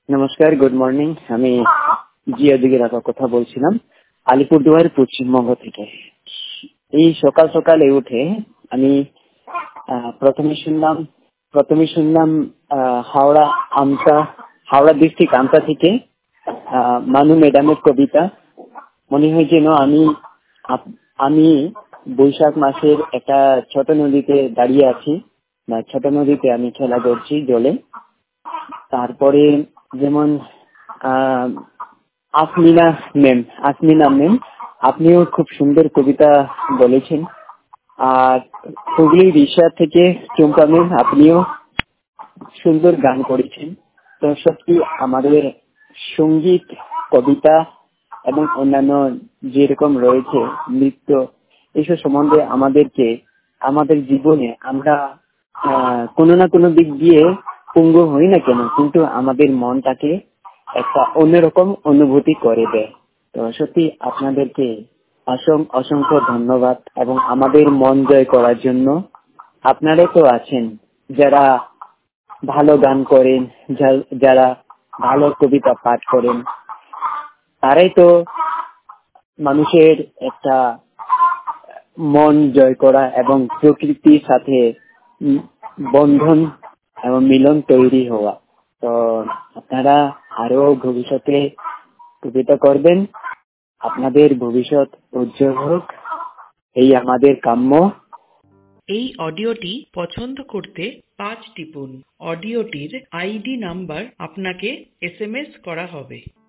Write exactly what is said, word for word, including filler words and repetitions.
নমস্কার, good morning. আমি জিয়া দিগের আপা কথা বলছিলাম আলিপুরদুয়ার পশ্চিমবঙ্গ থেকে। এই সকাল সকালে উঠে আমি আহ, প্রথমে শুনলাম প্রথমে শুনলাম আহ, হাওড়া আমতা হাওড়া ডিস্ট্রিক্ট আমতা থেকে আহ, মানু ম্যাডামের কবিতা। মনে হয় যেন আমি আপ- আমি বৈশাখ মাসের একটা ছোট নদীতে দাঁড়িয়ে আছি, বা ছোট নদীতে আমি খেলা করছি জলে। তারপরে যেমন আহ, আসমিনা ম্যাম আসমিনা ম্যাম আপনিও খুব সুন্দর কবিতা বলেছেন। আর হুগলি রিসা থেকে চম্পা ম্যাম আপনিও সুন্দর গান করেছেন। তো সত্যি আমাদের সঙ্গীত, কবিতা এবং অন্যান্য যেরকম রয়েছে নৃত্য, এসব সম্বন্ধে আমাদেরকে আমাদের জীবনে আমরা আহ, কোনো না কোনো দিক দিয়ে পঙ্গু হই না কেন, কিন্তু আমাদের মনটাকে একটা অন্যরকম অনুভূতি করে দেয়। তো সত্যি আপনাদেরকে অসংখ্য অসংখ্য ধন্যবাদ। এবং আমাদের মন জয় করার জন্য আপনারা তো আছেন, যারা ভালো গান করেন, যা- যারা ভালো কবিতা পাঠ করেন, তারাই তো মানুষের একটা মন জয় করা এবং প্রকৃতির সাথে উম বন্ধন এবং মিলন তৈরি হওয়া। তো আপনারা আরো ভবিষ্যতে কবিতা করবেন, আপনাদের ভবিষ্যৎ উজ্জ্বল হোক, এই আমাদের কাম্য। এই অডিওটি পছন্দ করতে পাঁচ টিপুন। অডিওটির আইডি নাম্বার আপনাকে এসএমএস করা হবে।